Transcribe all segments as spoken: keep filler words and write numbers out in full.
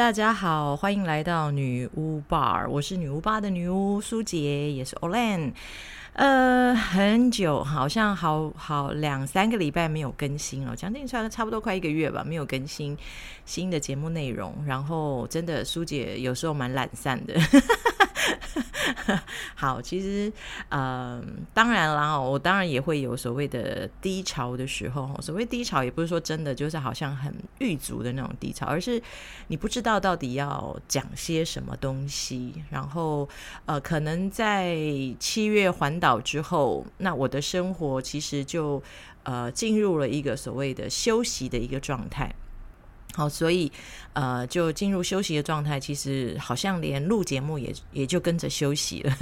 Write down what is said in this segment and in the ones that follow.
大家好，欢迎来到女巫 bar， 我是女巫吧的女巫苏杰，也是 Olen。呃，很久，好像好好两三个礼拜没有更新了，将近差不多快一个月吧，没有更新新的节目内容。然后真的苏姐有时候蛮懒散的。好，其实呃，当然啦，我当然也会有所谓的低潮的时候。所谓低潮也不是说真的就是好像很郁卒的那种低潮，而是你不知道到底要讲些什么东西。然后呃，可能在七月环岛之后，那我的生活其实就呃进入了一个所谓的休息的一个状态。好，所以呃，就进入休息的状态，其实好像连录节目也也就跟着休息了。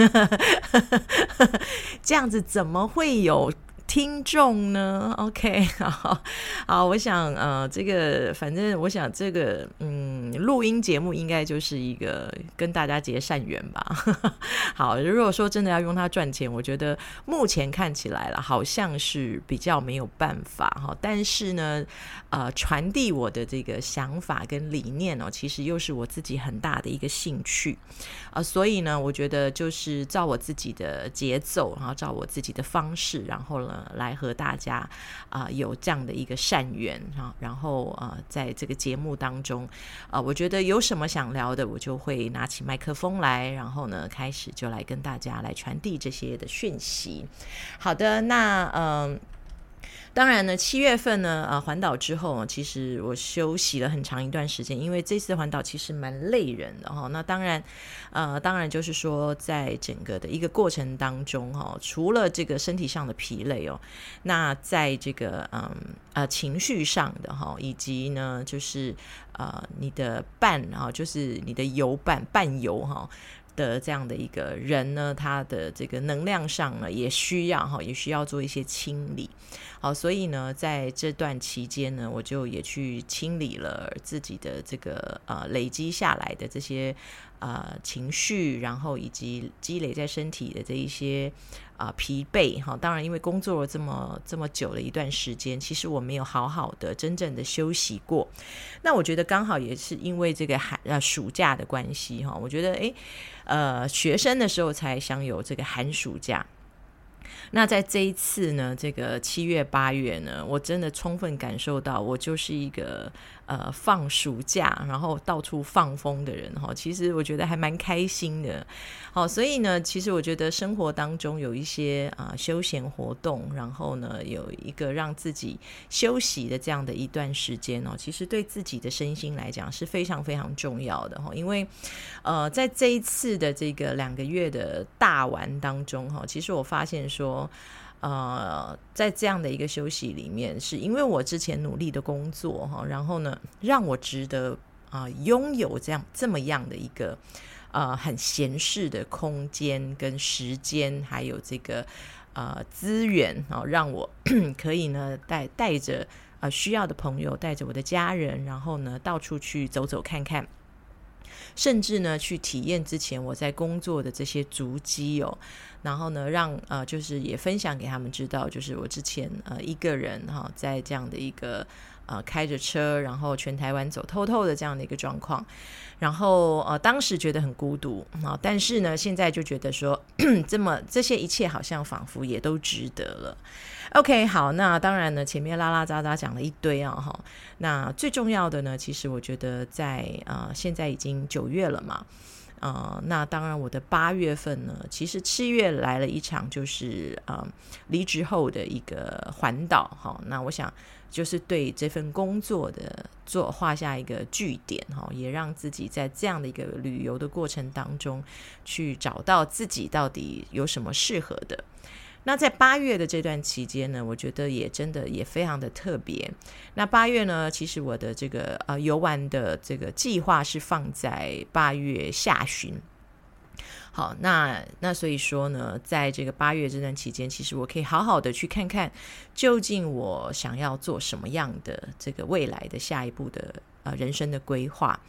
这样子怎么会有听众呢 ？OK， 好，好，我想呃，这个反正我想这个嗯，录音节目应该就是一个跟大家结善缘吧。好，如果说真的要用它赚钱，我觉得目前看起来了，好像是比较没有办法哈。但是呢，呃，传递我的这个想法跟理念哦，其实又是我自己很大的一个兴趣啊、呃，所以呢，我觉得就是照我自己的节奏，然后照我自己的方式，然后呢。来和大家啊、呃、有这样的一个善缘，然后呃在这个节目当中啊、呃，我觉得有什么想聊的，我就会拿起麦克风来，然后呢开始就来跟大家来传递这些的讯息。好的，那嗯。呃当然呢，七月份呢，呃，环岛之后，其实我休息了很长一段时间，因为这次环岛其实蛮累人的哈。那当然，呃，当然就是说，在整个的一个过程当中哈，除了这个身体上的疲累哦，那在这个嗯呃情绪上的哈，以及呢就是呃你的伴啊，就是你的游伴伴游哈。的这样的一个人呢，他的这个能量上呢，也需要哈，也需要做一些清理。好，所以呢，在这段期间呢，我就也去清理了自己的这个呃累积下来的这些呃情绪，然后以及积累在身体的这一些啊、呃、疲惫哈。当然，因为工作了这么这么久的一段时间，其实我没有好好的真正的休息过。那我觉得刚好也是因为这个寒呃暑假的关系哈，我觉得诶呃学生的时候才享有这个寒暑假。那在这一次呢，这个七月八月呢，我真的充分感受到，我就是一个呃放暑假，然后到处放风的人哈。其实我觉得还蛮开心的。好，所以呢，其实我觉得生活当中有一些啊、呃、休闲活动，然后呢有一个让自己休息的这样的一段时间哦，其实对自己的身心来讲是非常非常重要的哈。因为呃在这一次的这个两个月的大玩当中哈，其实我发现说。呃，在这样的一个休息里面，是因为我之前努力的工作哈，然后呢，让我值得啊、呃、拥有这样这么样的一个呃很闲适的空间跟时间，还有这个呃资源啊、哦，让我可以呢带带着呃需要的朋友，带着我的家人，然后呢到处去走走看看。甚至呢去体验之前我在工作的这些足迹哦，然后呢让呃就是也分享给他们知道，就是我之前呃一个人哈、哦、在这样的一个呃开着车然后全台湾走透透的这样的一个状况，然后呃当时觉得很孤独啊、哦，但是呢现在就觉得说这么这些一切好像仿佛也都值得了。OK， 好，那当然呢前面拉拉杂杂讲了一堆啊哈，那最重要的呢其实我觉得在呃现在已经九月了嘛，呃那当然我的八月份呢其实七月来了一场就是呃离职后的一个环岛哈，那我想就是对这份工作的做画下一个句点哈，也让自己在这样的一个旅游的过程当中去找到自己到底有什么适合的。那在八月的这段期间呢，我觉得也真的也非常的特别。那八月呢，其实我的这个呃游玩的这个计划是放在八月下旬。好，那那所以说呢，在这个八月这段期间，其实我可以好好的去看看，究竟我想要做什么样的这个未来的下一步的呃人生的规划。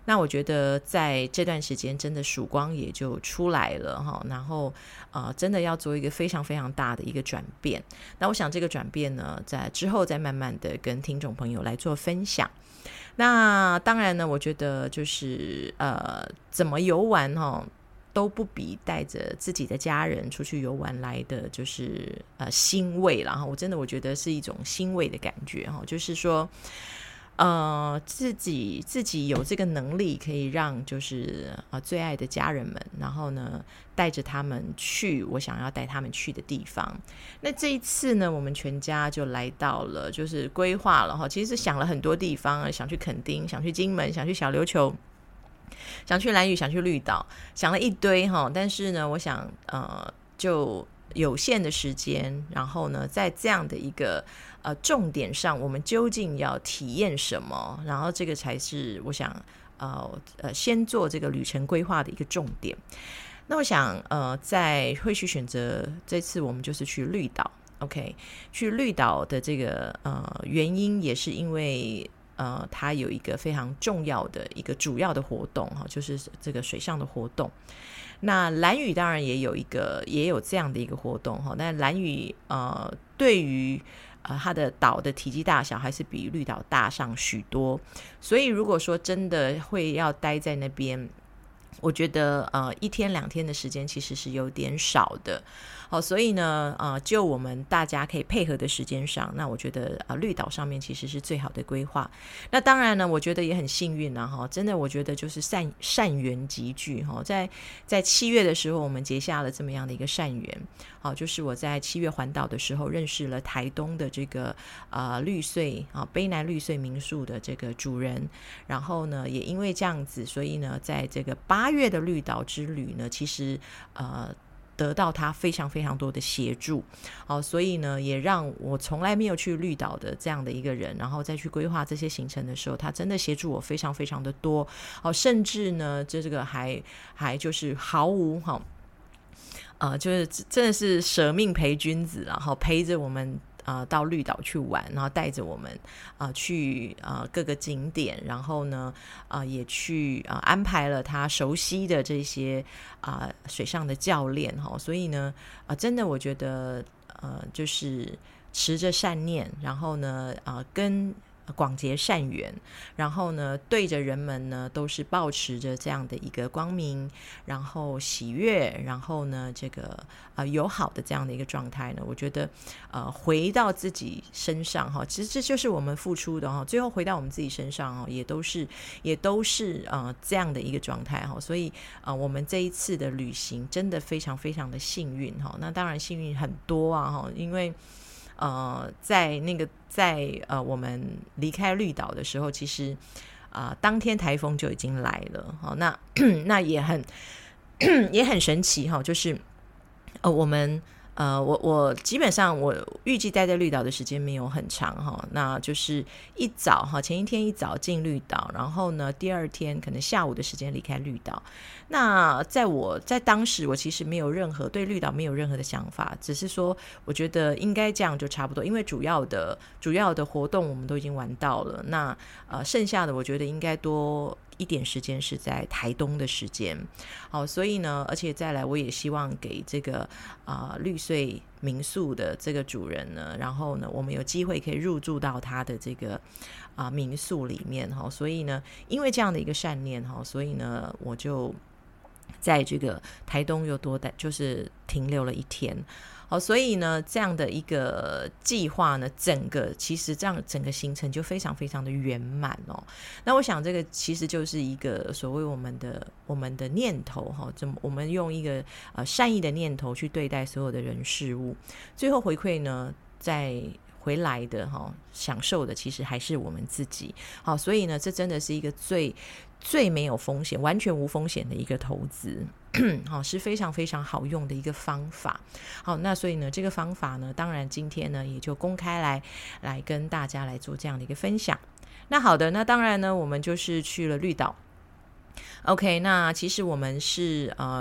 那我觉得在这段时间真的曙光也就出来了哈，然后呃，真的要做一个非常非常大的一个转变。那我想这个转变呢，在之后再慢慢的跟听众朋友来做分享。那当然呢，我觉得就是呃，怎么游玩哈，都不比带着自己的家人出去游玩来的就是呃欣慰啦。我真的我觉得是一种欣慰的感觉哈，就是说呃自己自己有这个能力可以让就是呃最爱的家人们，然后呢带着他们去我想要带他们去的地方。那这一次呢，我们全家就来到了，就是规划了哈，其实想了很多地方，想去垦丁，想去金门，想去小琉球，想去兰屿，想去绿岛，想了一堆哈。但是呢，我想呃，就有限的时间，然后呢，在这样的一个呃重点上，我们究竟要体验什么？然后这个才是我想呃呃先做这个旅程规划的一个重点。那我想呃，在会去选择这次我们就是去绿岛 ，OK， 去绿岛的这个呃原因也是因为。呃，它有一个非常重要的一个主要的活动就是这个水上的活动。那兰屿当然也有一个也有这样的一个活动哈，但兰屿呃对于呃它的岛的体积大小还是比绿岛大上许多，所以如果说真的会要待在那边，我觉得呃一天两天的时间其实是有点少的。好，所以呢呃就我们大家可以配合的时间上，那我觉得呃绿岛上面其实是最好的规划。那当然呢，我觉得也很幸运啊哈，真的我觉得就是善善缘集聚哈，在在七月的时候，我们结下了这么样的一个善缘。好，就是我在七月环岛的时候认识了台东的这个呃绿穗啊卑南绿穗民宿的这个主人，然后呢也因为这样子，所以呢在这个八月的绿岛之旅呢，其实呃得到他非常非常多的协助。好，所以呢也让我从来没有去绿岛的这样的一个人，然后再去规划这些行程的时候，他真的协助我非常非常的多。好，甚至呢这这个还还就是毫无好呃，就是真的是舍命陪君子，然后陪着我们呃到绿岛去玩，然后带着我们呃去呃各个景点，然后呢呃也去呃安排了他熟悉的这些啊、呃、水上的教练哈、哦，所以呢呃真的我觉得呃就是持着善念，然后呢呃跟广结善缘，然后呢对着人们呢都是抱持着这样的一个光明，然后喜悦，然后呢这个呃友好的这样的一个状态呢，我觉得呃回到自己身上哈，其实这就是我们付出的哈，最后回到我们自己身上哈，也都是也都是呃这样的一个状态哈，所以呃我们这一次的旅行真的非常非常的幸运哈，那当然幸运很多啊哈，因为呃，在那个在呃我们离开绿岛的时候，其实啊、呃、当天台风就已经来了，好、哦，那那也很也很神奇哈、哦，就是呃我们呃我我基本上我预计待在绿岛的时间没有很长哈、哦，那就是一早哈前一天一早进绿岛，然后呢第二天可能下午的时间离开绿岛。那在我在当时我其实没有任何对绿岛没有任何的想法，只是说我觉得应该这样就差不多，因为主要的主要的活动我们都已经玩到了，那呃剩下的我觉得应该多一点时间是在台东的时间。好，所以呢而且再来我也希望给这个啊、呃、绿穗民宿的这个主人呢，然后呢我们有机会可以入住到他的这个啊、呃、民宿里面哈，所以呢因为这样的一个善念哈，所以呢我就在这个台东又多待就是停留了一天。好，所以呢这样的一个计划呢，整个其实这样整个行程就非常非常的圆满哦。那我想这个其实就是一个所谓我们的我们的念头哈，怎么我们用一个呃善意的念头去对待所有的人事物，最后回馈呢在回来的哈，享受的其实还是我们自己。好，所以呢这真的是一个最最没有风险完全无风险的一个投资好，是非常非常好用的一个方法。好，那所以呢这个方法呢当然今天呢也就公开来来跟大家来做这样的一个分享。那好的，那当然呢我们就是去了绿岛。 OK， 那其实我们是呃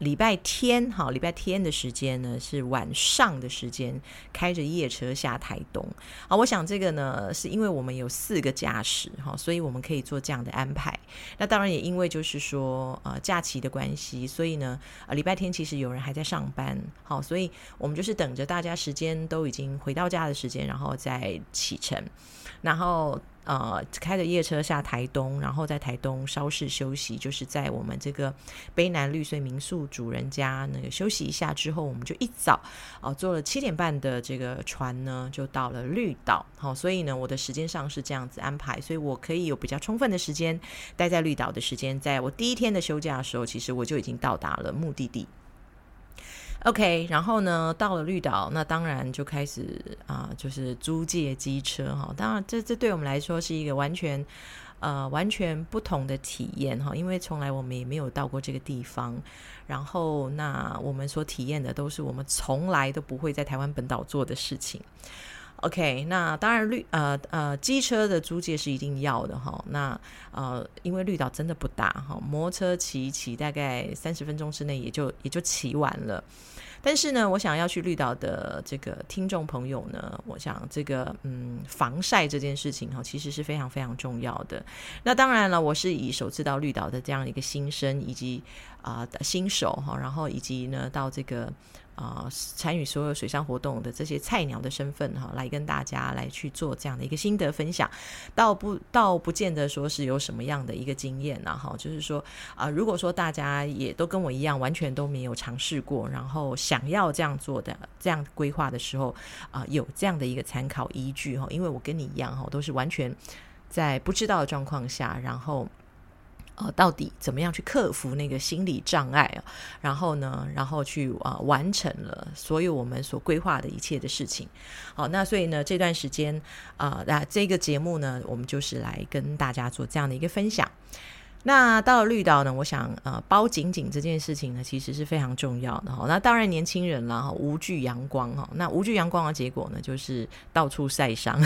礼拜天好，礼拜天的时间呢是晚上的时间，开着夜车下台东啊。我想这个呢是因为我们有四个驾驶哈，所以我们可以做这样的安排。那当然也因为就是说呃假期的关系，所以呢呃礼拜天其实有人还在上班，好，所以我们就是等着大家时间都已经回到家的时间，然后再启程，然后。呃，开着夜车下台东，然后在台东稍事休息，就是在我们这个卑南绿穗民宿主人家那个休息一下之后，我们就一早呃坐了七点半的这个船呢，就到了绿岛。好、哦，所以呢，我的时间上是这样子安排，所以我可以有比较充分的时间待在绿岛的时间，在我第一天的休假的时候，其实我就已经到达了目的地。OK， 然后呢，到了绿岛，那当然就开始啊、呃，就是租借机车哈。当然这，这这对我们来说是一个完全呃完全不同的体验哈，因为从来我们也没有到过这个地方。然后，那我们所体验的都是我们从来都不会在台湾本岛做的事情。OK， 那当然绿呃呃机车的租借是一定要的哈。那呃因为绿岛真的不大哈，摩托车骑一骑大概三十分钟之内也就也就骑完了。但是呢，我想要去绿岛的这个听众朋友呢，我想这个嗯防晒这件事情哈，其实是非常非常重要的。那当然了，我是以首次到绿岛的这样一个新生以及啊、呃、新手哈，然后以及呢到这个。啊、呃，参与所有水上活动的这些菜鸟的身份哈，来跟大家来去做这样的一个心得分享，倒不倒不见得说是有什么样的一个经验啦哈，就是说啊、呃，如果说大家也都跟我一样，完全都没有尝试过，然后想要这样做的这样规划的时候啊、呃，有这样的一个参考依据哈，因为我跟你一样哈，都是完全在不知道的状况下，然后。呃，到底怎么样去克服那个心理障碍、啊、然后呢，然后去呃完成了所有我们所规划的一切的事情。好，那所以呢，这段时间啊、呃，这个节目呢，我们就是来跟大家做这样的一个分享。那到了绿岛呢，我想呃包紧紧这件事情呢，其实是非常重要的哈。那当然年轻人啦，无惧阳光哈。那无惧阳光的结果呢，就是到处晒伤。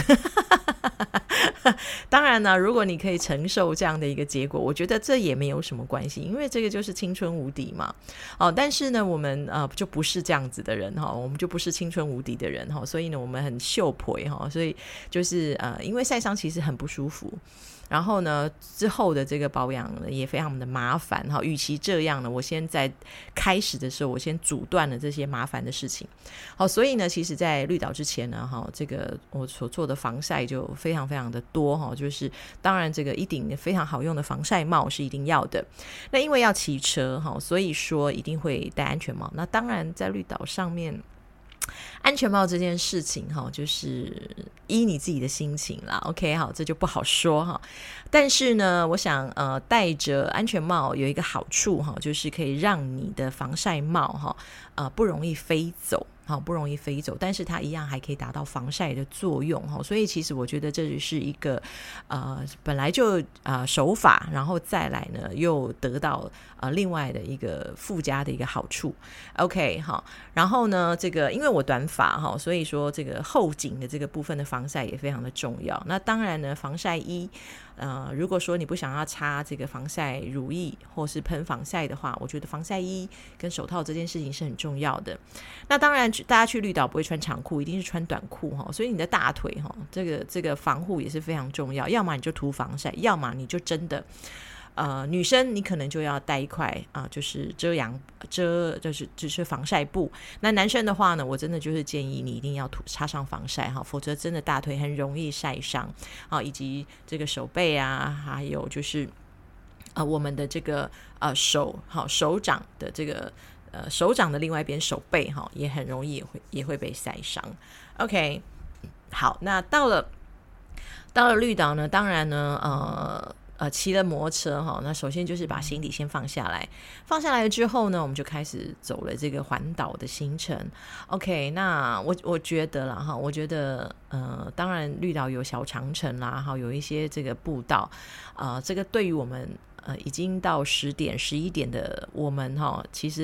当然呢，如果你可以承受这样的一个结果，我觉得这也没有什么关系，因为这个就是青春无敌嘛。哦，但是呢，我们呃就不是这样子的人哈，我们就不是青春无敌的人哈，所以呢，我们很秀培哈，所以就是呃，因为晒伤其实很不舒服。然后呢，之后的这个保养呢也非常的麻烦哈。与其这样呢，我先在开始的时候，我先阻断了这些麻烦的事情。好，所以呢，其实，在绿岛之前呢，哈，这个我所做的防晒就非常非常的多哈。就是当然，这个一顶非常好用的防晒帽是一定要的。那因为要骑车哈，所以说一定会戴安全帽。那当然，在绿岛上面。安全帽这件事情哈，就是依你自己的心情啦 OK 好，这就不好说哈。但是呢，我想呃戴着安全帽有一个好处哈，就是可以让你的防晒帽哈呃不容易飞走。好，不容易飞走，但是它一样还可以达到防晒的作用哈，所以其实我觉得这是一个呃本来就呃手法，然后再来呢又得到呃另外的一个附加的一个好处。OK 好，然后呢这个因为我短发哈，所以说这个后颈的这个部分的防晒也非常的重要。那当然呢，防晒衣。呃，如果说你不想要擦这个防晒乳液或是喷防晒的话，我觉得防晒衣跟手套这件事情是很重要的。那当然大家去绿岛不会穿长裤，一定是穿短裤哈，所以你的大腿哈，这个这个防护也是非常重要。要么你就涂防晒，要么你就真的呃，女生你可能就要带一块啊、呃，就是遮阳遮，就是就是防晒布。那男生的话呢，我真的就是建议你一定要涂擦上防晒哈，否则真的大腿很容易晒伤啊，以及这个手背啊，还有就是呃我们的这个呃手好手掌的这个呃手掌的另外一边手背哈，也很容易也会也会被晒伤。OK， 好，那到了到了绿岛呢，当然呢，呃。呃，骑了摩托车哈，那首先就是把行李先放下来，放下来之后呢，我们就开始走了这个环岛的行程。OK， 那我我觉得啦哈，我觉得呃，当然绿岛有小长城啦，哈，有一些这个步道，呃，这个对于我们呃已经到十点十一点的我们哈，其实。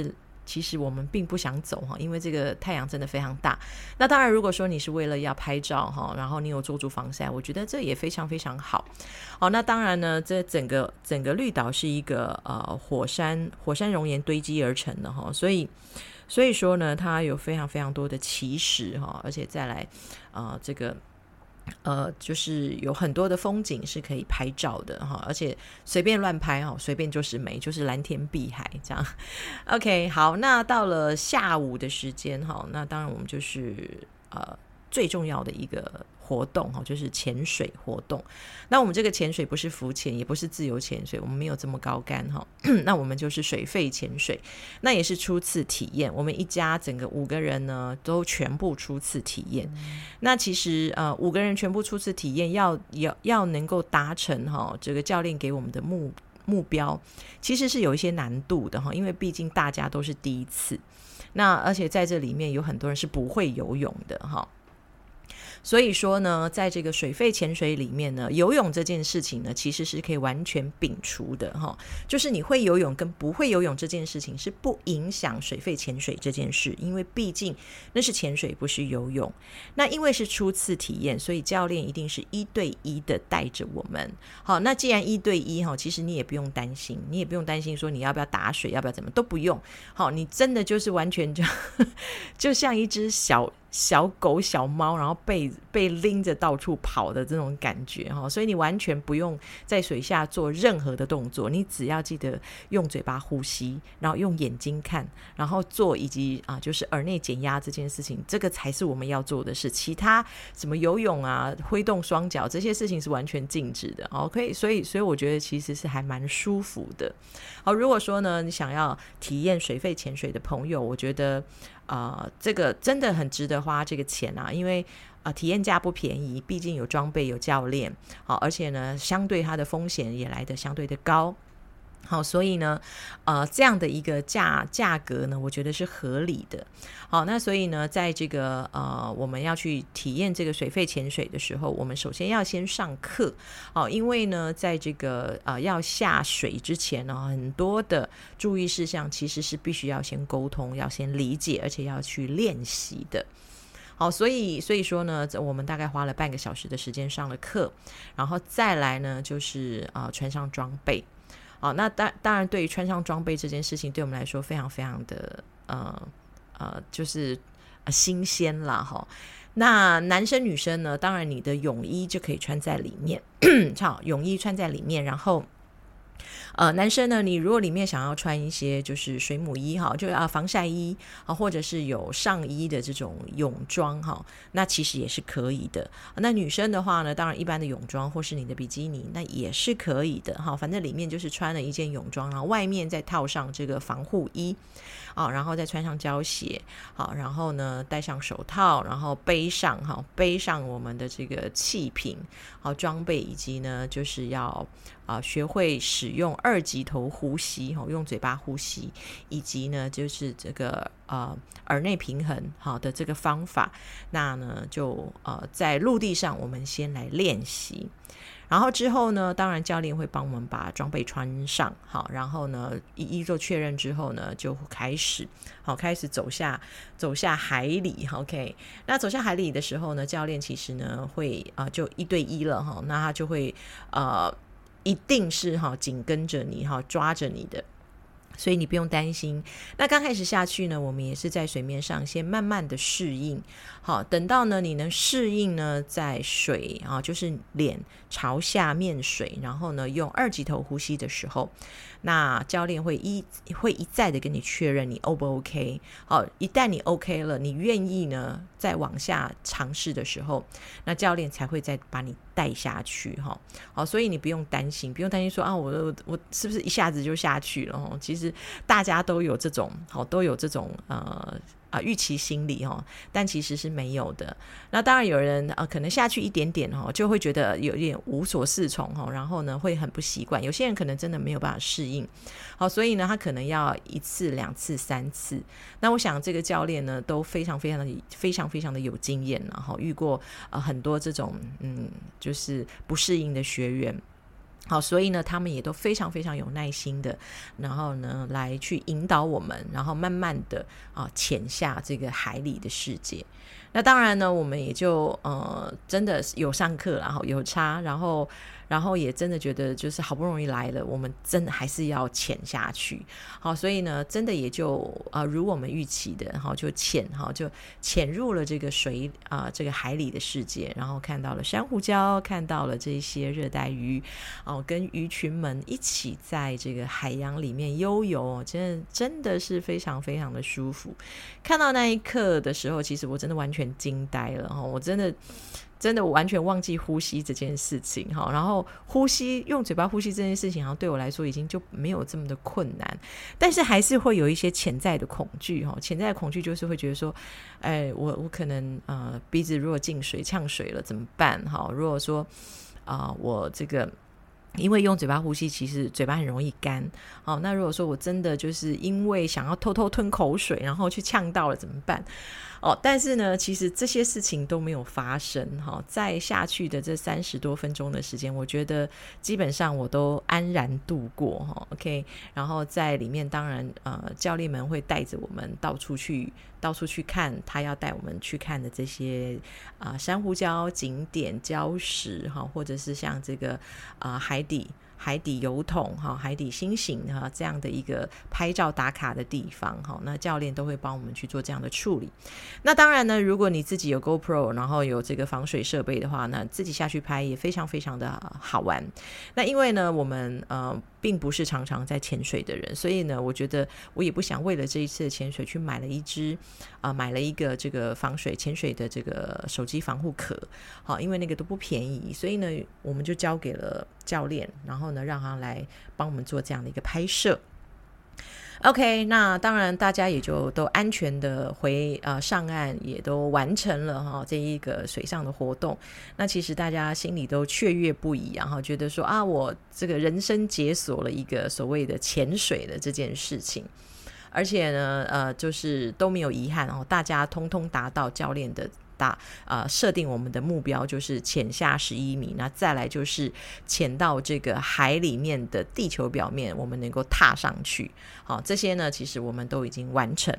其实我们并不想走哈，因为这个太阳真的非常大。那当然如果说你是为了要拍照哈，然后你有做足防晒，我觉得这也非常非常好。好，那当然呢，这整个整个绿岛是一个呃火山火山熔岩堆积而成的哈，所以所以说呢，它有非常非常多的奇石哈，而且再来呃这个呃，就是有很多的风景是可以拍照的哈，而且随便乱拍哈，随便就是美，就是蓝天碧海这样。OK， 好，那到了下午的时间哈，那当然我们就是呃最重要的一个活动哈，就是潜水活动。那我们这个潜水不是浮潜，也不是自由潜水，我们没有这么高竿哈。那我们就是水肺潜水，那也是初次体验。我们一家整个五个人呢，都全部初次体验。嗯、那其实呃五个人全部初次体验，要要要能够达成哈这个教练给我们的目目标，其实是有一些难度的哈，因为毕竟大家都是第一次。那而且在这里面有很多人是不会游泳的哈。所以说呢，在这个水肺潜水里面呢，游泳这件事情呢，其实是可以完全摒除的哈。就是你会游泳跟不会游泳这件事情是不影响水肺潜水这件事，因为毕竟那是潜水，不是游泳。那因为是初次体验，所以教练一定是一对一的带着我们。好，那既然一对一哈，其实你也不用担心，你也不用担心说你要不要打水，要不要怎么都不用。好，你真的就是完全就就像一只小。小狗小猫，然后被被拎着到处跑的这种感觉，所以你完全不用在水下做任何的动作，你只要记得用嘴巴呼吸，然后用眼睛看，然后做以及、啊、就是耳内减压这件事情，这个才是我们要做的事。其他什么游泳啊、挥动双脚这些事情是完全禁止的。 OK， 所以所以我觉得其实是还蛮舒服的。好，如果说呢你想要体验水肺潜水的朋友，我觉得呃，这个真的很值得花这个钱啊，因为呃体验价不便宜，毕竟有装备有教练，好，而且呢相对它的风险也来得相对的高。好，所以呢呃这样的一个价价格呢，我觉得是合理的。好，那所以呢在这个呃我们要去体验这个水肺潜水的时候，我们首先要先上课。好，因为呢在这个呃要下水之前呢，很多的注意事项其实是必须要先沟通，要先理解，而且要去练习的。好，所以所以说呢，我们大概花了半个小时的时间上了课，然后再来呢就是呃穿上装备。好，那当当然对于穿上装备这件事情，对我们来说非常非常的呃呃就是、呃、新鲜啦齁。那男生女生呢，当然你的泳衣就可以穿在里面好，泳衣穿在里面，然后呃，男生呢，你如果里面想要穿一些就是水母衣哈，就啊防晒衣啊，或者是有上衣的这种泳装哈，那其实也是可以的。那女生的话呢，当然一般的泳装或是你的比基尼，那也是可以的哈。反正里面就是穿了一件泳装，然后外面再套上这个防护衣啊，然后再穿上胶鞋，好，然后呢戴上手套，然后背上哈背上我们的这个气瓶好装备，以及呢就是要啊学会使用二级头呼吸，用嘴巴呼吸，以及呢就是这个呃耳内平衡好的这个方法。那呢就呃在陆地上我们先来练习，然后之后呢当然教练会帮我们把装备穿上，好，然后呢一一做确认之后呢就开始好开始走下走下海里。 OK， 那走下海里的时候呢，教练其实呢会呃就一对一了哈，那他就会呃一定是哈紧跟着你哈抓着你的，所以你不用担心。那刚开始下去呢，我们也是在水面上先慢慢的适应，好，等到呢你能适应呢在水啊，就是脸朝下面水，然后呢用二级头呼吸的时候，那教练会一会一再的跟你确认你 O 不 OK。 好，一旦你 OK 了，你愿意呢再往下尝试的时候，那教练才会再把你带下去。好，所以你不用担心，不用担心说啊我我是不是一下子就下去了。其实大家都有这种好都有这种呃啊预期心理哦，但其实是没有的。那当然有人啊可能下去一点点哦，就会觉得有点无所适从哦，然后呢会很不习惯。有些人可能真的没有办法适应，好，所以呢他可能要一次两次三次。那我想这个教练呢都非常非常的非常非常的有经验，然后遇过呃很多这种嗯就是不适应的学员。 好，所以呢他们也都非常非常有耐心的，然后呢来去引导我们，然后慢慢的啊潜下这个海里的世界。那当然呢我们也就呃真的有上课，然后有差，然后然后也真的觉得就是好不容易来了，我们真的还是要潜下去。好，所以呢真的也就呃如我们预期的，好就潜好就潜入了这个水啊、呃、这个海里的世界，然后看到了珊瑚礁，看到了这些热带鱼哦，跟鱼群们一起在这个海洋里面悠游，真的真的是非常非常的舒服。看到那一刻的时候，其实我真的完全惊呆了，我真的真的完全忘记呼吸这件事情，然后呼吸用嘴巴呼吸这件事情好像对我来说已经就没有这么的困难，但是还是会有一些潜在的恐惧，潜在的恐惧就是会觉得说哎，我我可能呃鼻子如果进水呛水了怎么办，如果说啊、呃、我这个因为用嘴巴呼吸其实嘴巴很容易干，好，那如果说我真的就是因为想要偷偷吞口水然后去呛到了怎么办哦，但是呢其实这些事情都没有发生，哦，在下去的这三十多分钟的时间，我觉得基本上我都安然度过，哦，OK， 然后在里面当然呃教练们会带着我们到处去到处去看他要带我们去看的这些啊、呃、珊瑚礁景点礁石，哦，或者是像这个啊、呃、海底海底油桶，海底星星这样的一个拍照打卡的地方，那教练都会帮我们去做这样的处理。那当然呢如果你自己有 GoPro 然后有这个防水设备的话，那自己下去拍也非常非常的好玩。那因为呢我们呃并不是常常在潜水的人，所以呢我觉得我也不想为了这一次的潜水去买了一支呃买了一个这个防水潜水的这个手机防护壳，好，因为那个都不便宜，所以呢我们就交给了教练，然后呢让他来帮我们做这样的一个拍摄。OK， 那当然大家也就都安全的回呃上岸，也都完成了哈这一个水上的活动。那其实大家心里都雀跃不已，然后觉得说啊，我这个人生解锁了一个所谓的潜水的这件事情，而且呢呃就是都没有遗憾，然后大家通通达到教练的大呃设定我们的目标，就是潜下十一米，那再来就是潜到这个海里面的地球表面，我们能够踏上去。好，这些呢其实我们都已经完成。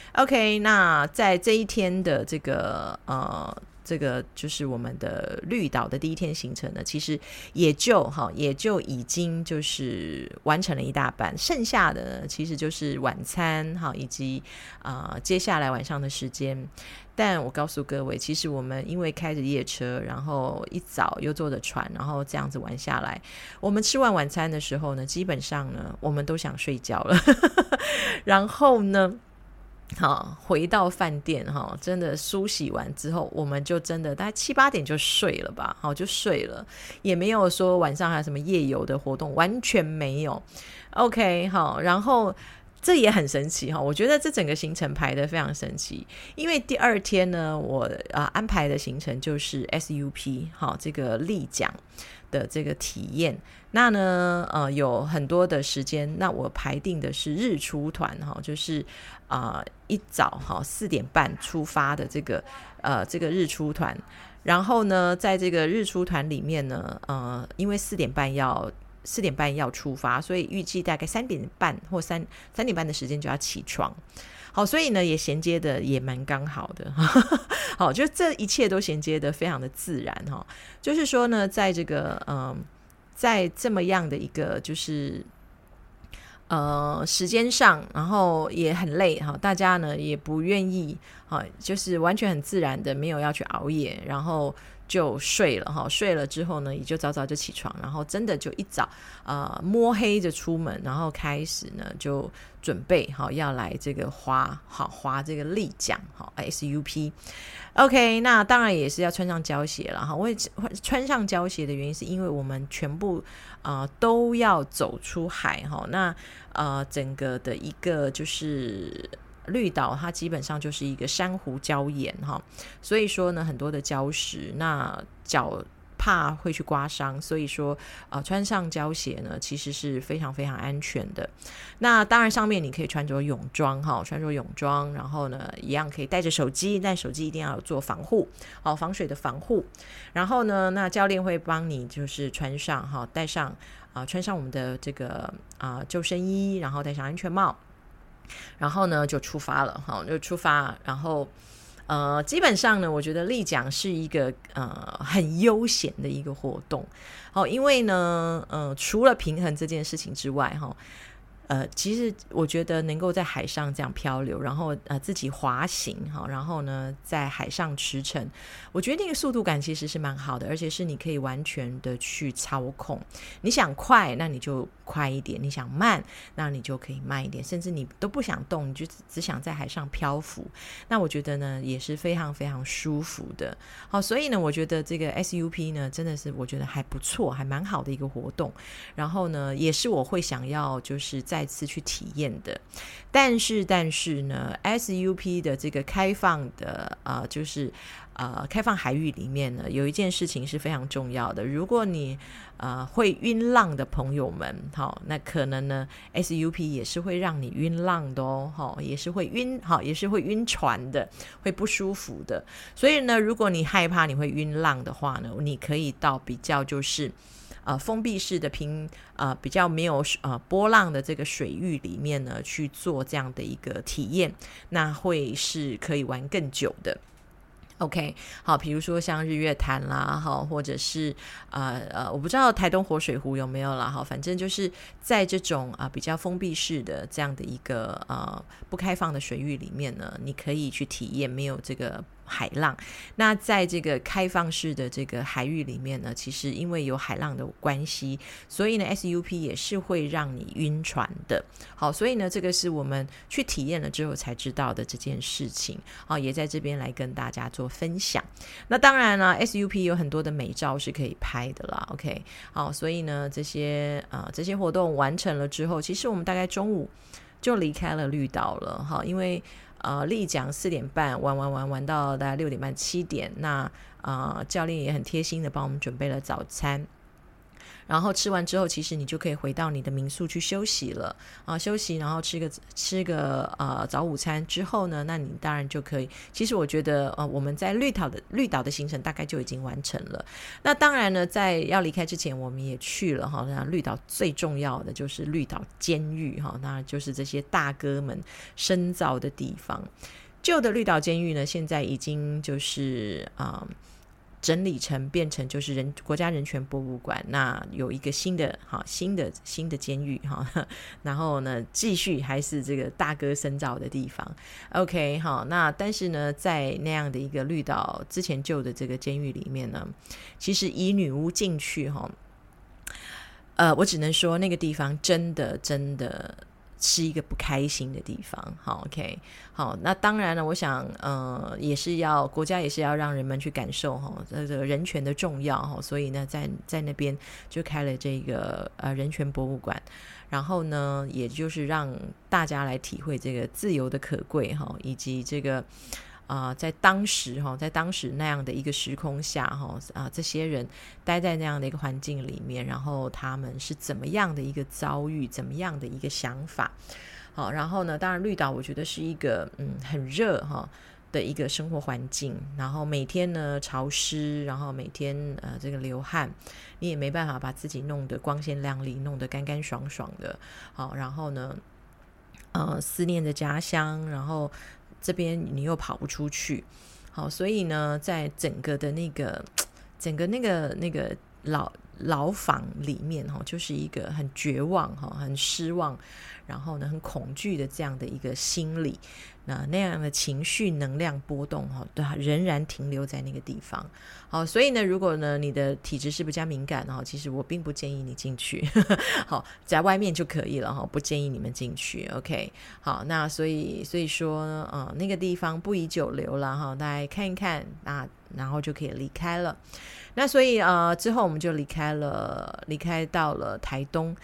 OK， 那在这一天的这个呃这个就是我们的绿岛的第一天行程呢，其实也就哈也就已经就是完成了一大半，剩下的呢其实就是晚餐哈以及啊、呃、接下来晚上的时间。但我告诉各位，其实我们因为开着夜车，然后一早又坐着船，然后这样子玩下来，我们吃完晚餐的时候呢，基本上呢我们都想睡觉了然后呢好，回到饭店哈，真的梳洗完之后，我们就真的大概七八点就睡了吧，好就睡了，也没有说晚上还有什么夜游的活动，完全没有。OK， 好，然后这也很神奇，我觉得这整个行程排得非常神奇，因为第二天呢我、呃、安排的行程就是 S U P 好这个立桨的这个体验。那呢呃有很多的时间，那我排定的是日出团，就是啊、呃、一早哈四点半出发的这个呃这个日出团。然后呢在这个日出团里面呢呃因为四点半要四点半要出发，所以预计大概三点半或三三点半的时间就要起床。好，所以呢也衔接的也蛮刚好的好，就这一切都衔接的非常的自然哈。就是说呢在这个嗯在这么样的一个就是呃时间上，然后也很累哈，大家呢也不愿意哈，就是完全很自然的没有要去熬夜，然后就睡了哈，睡了之后呢也就早早就起床，然后真的就一早呃摸黑着出门，然后开始呢就准备好要来这个滑好滑这个立桨好 S U P。 OK， 那当然也是要穿上胶鞋了哈。我也穿上胶鞋的原因是因为我们全部呃都要走出海哈，那呃整个的一个就是绿岛它基本上就是一个珊瑚礁岩哈，所以说呢很多的礁石，那脚怕会去刮伤，所以说呃穿上胶鞋呢其实是非常非常安全的。那当然上面你可以穿着泳装哈，穿着泳装，然后呢一样可以带着手机，但手机一定要有做防护，好，防水的防护。然后呢，那教练会帮你就是穿上哈，带上啊、呃，穿上我们的这个啊、呃、救生衣，然后戴上安全帽，然后呢就出发了哈，就出发，然后。呃，基本上呢，我觉得立桨是一个呃很悠闲的一个活动，好、哦，因为呢，呃，除了平衡这件事情之外，哈、哦。呃，其实我觉得能够在海上这样漂流，然后呃自己滑行哈，然后呢在海上驰骋，我觉得那个速度感其实是蛮好的，而且是你可以完全的去操控。你想快，那你就快一点；你想慢，那你就可以慢一点，甚至你都不想动，你就只想在海上漂浮。那我觉得呢也是非常非常舒服的。好，所以呢，我觉得这个 S U P 呢真的是我觉得还不错，还蛮好的一个活动。然后呢，也是我会想要就是在再次去体验的。但是但是呢 S U P 的这个开放的呃就是呃开放海域里面呢，有一件事情是非常重要的。如果你呃会晕浪的朋友们，好，那可能呢 S U P 也是会让你晕浪的哦，好，也是会晕，好，也是会晕船的，会不舒服的。所以呢，如果你害怕你会晕浪的话呢，你可以到比较就是呃，封闭式的平呃比较没有呃波浪的这个水域里面呢去做这样的一个体验，那会是可以玩更久的。OK， 好，比如说像日月潭啦，好，或者是呃呃，我不知道台东活水湖有没有啦，好，反正就是在这种啊、呃、比较封闭式的这样的一个呃不开放的水域里面呢，你可以去体验没有这个海浪。那在这个开放式的这个海域里面呢，其实因为有海浪的关系，所以呢 S U P 也是会让你晕船的。好，所以呢这个是我们去体验了之后才知道的这件事情，好，也在这边来跟大家做分享。那当然了 S U P 有很多的美照是可以拍的啦 OK， 好，所以呢这些呃这些活动完成了之后，其实我们大概中午就离开了绿岛了，好，因为呃，立桨四点半玩玩玩玩到大概六点半七点，那呃教练也很贴心的帮我们准备了早餐。然后吃完之后，其实你就可以回到你的民宿去休息了啊，休息，然后吃个吃个呃早午餐之后呢，那你当然就可以。其实我觉得呃我们在绿岛的绿岛的行程大概就已经完成了。那当然呢，在要离开之前，我们也去了哈。那绿岛最重要的就是绿岛监狱哈，那就是这些大哥们深造的地方。旧的绿岛监狱呢，现在已经就是啊。呃整理成变成就是人国家人权博物馆，那有一个新的好新的新的监狱哈，然后呢继续还是这个大哥深造的地方 OK 好，那但是呢在那样的一个绿岛之前旧的这个监狱里面呢，其实以女巫进去哈，呃我只能说那个地方真的真的是一个不开心的地方。好 OK 好，那当然了，我想呃也是要国家也是要让人们去感受哈这个人权的重要哈，所以呢在在那边就开了这个呃人权博物馆，然后呢也就是让大家来体会这个自由的可贵哈，以及这个啊、呃，在当时哈，在当时那样的一个时空下哈啊、呃，这些人待在那样的一个环境里面，然后他们是怎么样的一个遭遇，怎么样的一个想法。好，然后呢，当然绿岛我觉得是一个嗯很热哈的一个生活环境，然后每天呢潮湿，然后每天呃这个流汗，你也没办法把自己弄得光鲜亮丽，弄得干干爽爽的。好，然后呢呃思念着家乡，然后这边你又跑不出去，好，所以呢在整个的那个整个那个那个牢牢房里面就是一个很绝望很失望，然后呢很恐惧的这样的一个心理，那那样的情绪能量波动仍然停留在那个地方。好，所以呢如果呢你的体质是比较敏感，其实我并不建议你进去好，在外面就可以了，不建议你们进去 OK 好，那所以所以说呃那个地方不宜久留了，大家看一看啊，然后就可以离开了。那所以呃之后我们就离开了离开到了台东。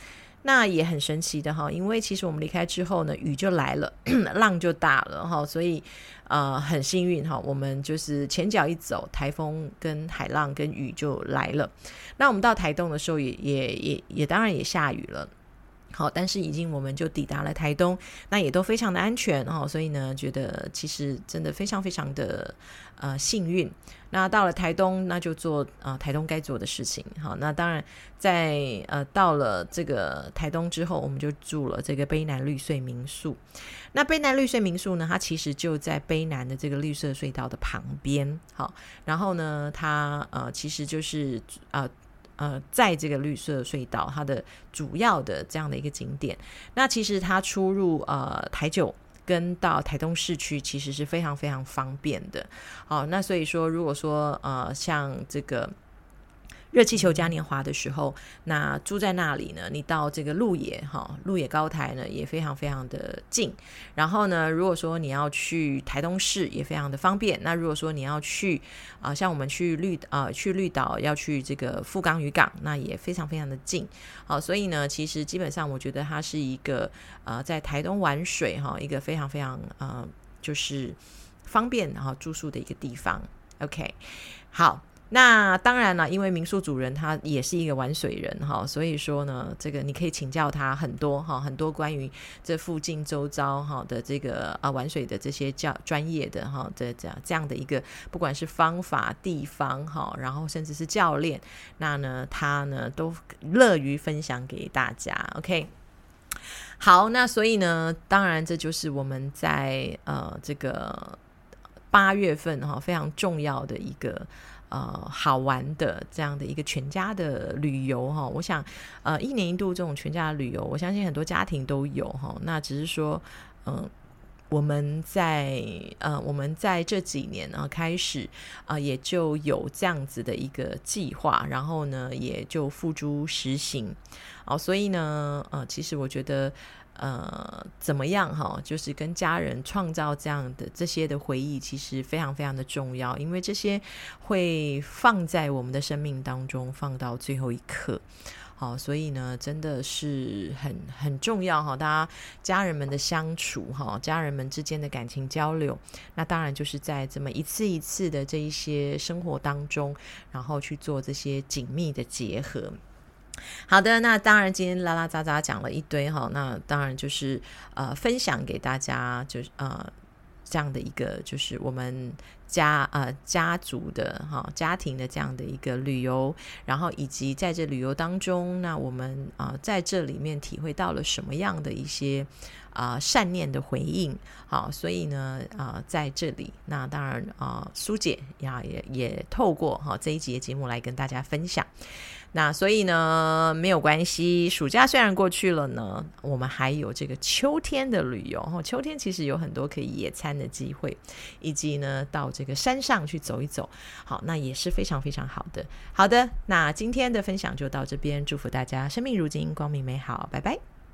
那也很神奇的哈，因为其实我们离开之后呢，雨就来了，浪就大了哈，所以呃很幸运哈，我们就是前脚一走，台风跟海浪跟雨就来了。那我们到台东的时候也也也也当然也下雨了。好，但是已经我们就抵达了台东，那也都非常的安全哦，所以呢，觉得其实真的非常非常的呃幸运。那到了台东，那就做呃台东该做的事情。好，那当然在呃到了这个台东之后，我们就住了这个卑南绿穗民宿。那卑南绿穗民宿呢，它其实就在卑南的这个绿色隧道的旁边。好，然后呢，它呃其实就是呃。呃，在这个绿色隧道它的主要的这样的一个景点，那其实它出入呃台九跟到台东市区其实是非常非常方便的。好，那所以说如果说呃像这个热气球嘉年华的时候，那住在那里呢，你到这个鹿野哈，鹿野高台呢也非常非常的近。然后呢，如果说你要去台东市也非常的方便。那如果说你要去啊、呃，像我们去绿啊、呃、去绿岛要去这个富冈渔港，那也非常非常的近。好，所以呢，其实基本上我觉得它是一个呃在台东玩水哈，一个非常非常呃就是方便然后住宿的一个地方。OK， 好。那当然了，因为民宿主人他也是一个玩水人哈，所以说呢，这个你可以请教他很多哈，很多关于这附近周遭哈的这个啊玩水的这些教专业的哈的这样这样的一个，不管是方法、地方哈，然后甚至是教练，那呢他呢都乐于分享给大家。OK。好，那所以呢，当然这就是我们在呃这个八月份哈非常重要的一个。呃，好玩的这样的一个全家的旅游哈，我想呃一年一度这种全家的旅游，我相信很多家庭都有哈。那只是说，嗯、呃，我们在呃我们在这几年呢、呃、开始啊、呃，也就有这样子的一个计划，然后呢也就付诸实行。哦，所以呢，呃，其实我觉得。呃，怎么样哈？就是跟家人创造这样的这些的回忆，其实非常非常的重要，因为这些会放在我们的生命当中，放到最后一刻。好，所以呢，真的是很很重要哈，大家家人们的相处哈，家人们之间的感情交流，那当然就是在这么一次一次的这一些生活当中，然后去做这些紧密的结合。好的，那当然今天拉拉杂杂讲了一堆哈，那当然就是呃分享给大家，就是呃这样的一个就是我们家呃家族的哈家庭的这样的一个旅游，然后以及在这旅游当中，那我们啊、呃、在这里面体会到了什么样的一些啊、呃、善念的回应。好，所以呢啊、呃、在这里，那当然啊、呃、苏姐呀也也透过哈这一集的节目来跟大家分享。那所以呢没有关系，暑假虽然过去了呢，我们还有这个秋天的旅游，秋天其实有很多可以野餐的机会，以及呢到这个山上去走一走，好，那也是非常非常好的。好的，那今天的分享就到这边，祝福大家生命如金，光明美好，拜拜。